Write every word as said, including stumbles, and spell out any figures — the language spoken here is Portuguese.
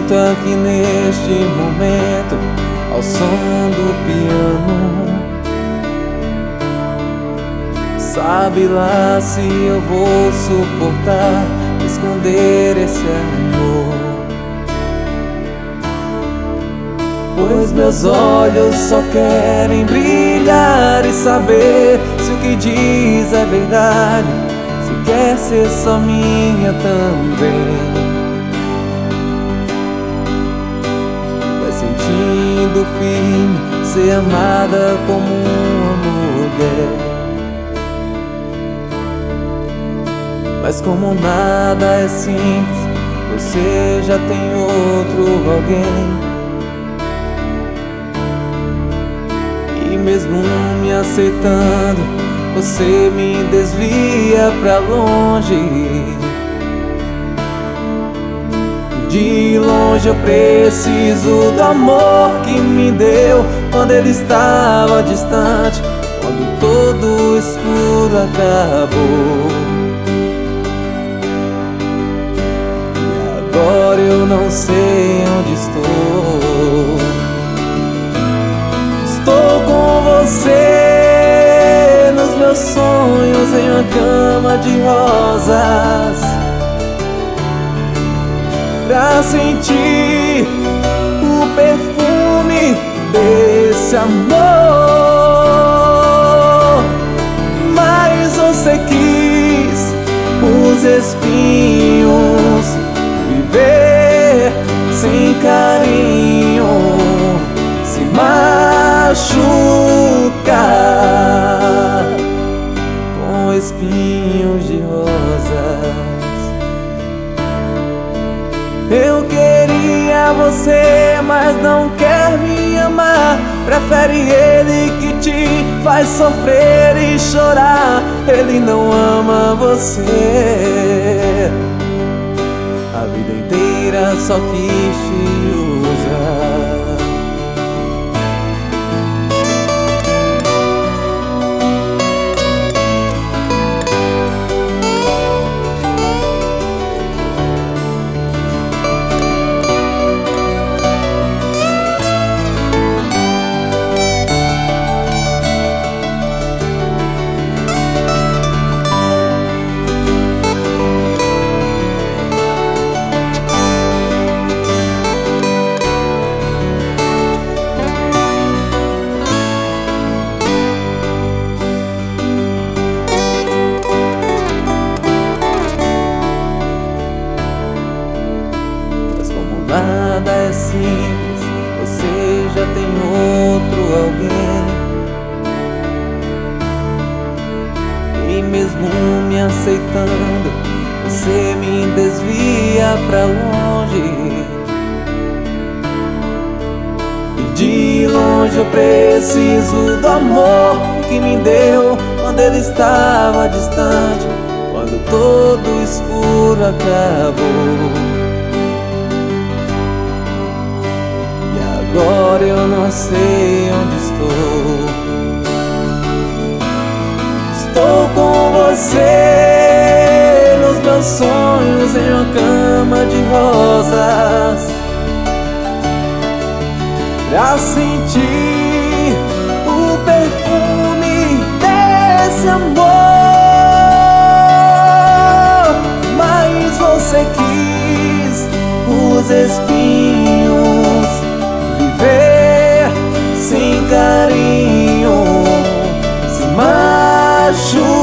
sinto aqui neste momento, ao som do piano. Sabe lá se eu vou suportar esconder esse amor, pois meus olhos só querem brilhar e saber se o que diz é verdade, se quer ser só minha também. Vai sentindo firme ser amada como uma mulher, mas como nada é simples, você já tem outro alguém. E mesmo me aceitando, você me desvia pra longe. De longe eu preciso do amor que me deu quando ele estava distante, quando todo o escuro acabou. Agora eu não sei onde estou. Estou com você nos meus sonhos, em uma cama de rosas, pra sentir o perfume desse amor. Mas você quis os espinhos, viver sem carinho, se machucar com espinhos de rosas. Eu queria você, mas não quer me amar. Prefere ele que te faz sofrer e chorar. Ele não ama você, a vida inteira só quis te usar. Nada é simples, você já tem outro alguém. E mesmo me aceitando, você me desvia pra longe. E de longe eu preciso do amor que me deu quando ele estava distante, quando todo o escuro acabou. Agora eu não sei onde estou. Estou com você nos meus sonhos, em uma cama de rosas, pra sentir o perfume desse amor. Mas você quis os espinhos, viver sem carinho, se machucar